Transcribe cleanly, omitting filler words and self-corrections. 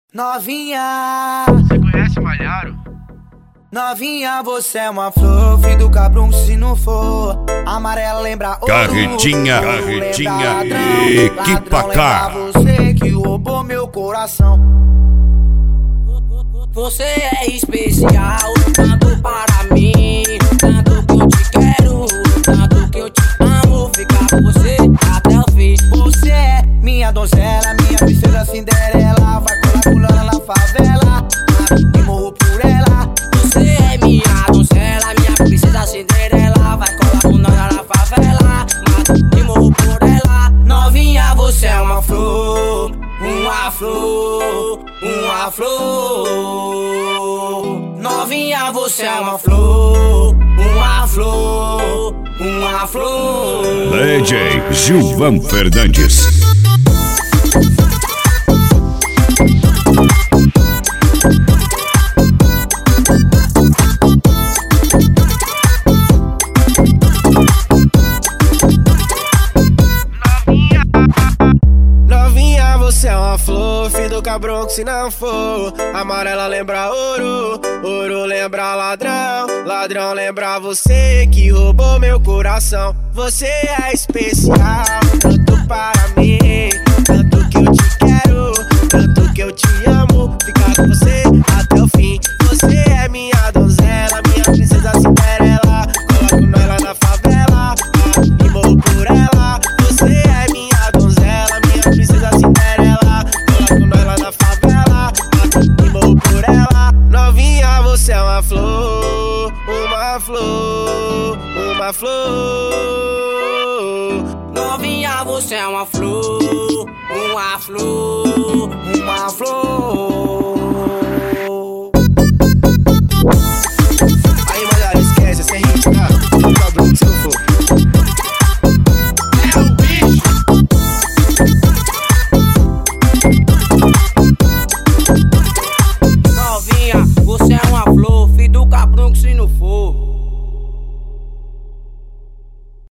Novinha, você conhece Malharo? novinha, você é uma flor, filho do cabrão, se não for amarela lembra ouro, Carretinha, ouro carretinha, lembra ladrão, equipa ladrão cá. lembra você que roubou meu coração. Você é especial, tanto para mim, tanto que eu te quero, tanto que eu te amo, ficar com você até o fim. Você é minha donzela, minha princesa Cinderela, vai colar pulando na favela, e morro por ela. Você é minha donzela, minha princesa Cinderela, vai colar com nós na favela, e morro por ela. Novinha, você é uma flor, uma flor, uma flor. Novinha, você é uma flor, uma flor, uma flor. DJ Gilvan Fernandes. Novinha, você é uma flor, filho do cabrão que se não for amarela lembra ouro, ouro lembra ladrão, ladrão lembra você que roubou meu coração. Você é especial, tanto para mim, tanto que eu te quero, tanto que eu te amo, ficar com você até o fim. Você é minha donzela, minha princesa Cinderela, coloco nela na favela e morro por ela. Você é minha donzela, minha princesa Cinderela, coloco nela na favela e morro por ela. Novinha, você é uma flor, uma flor, uma flor. Novinha, você é uma flor, uma flor.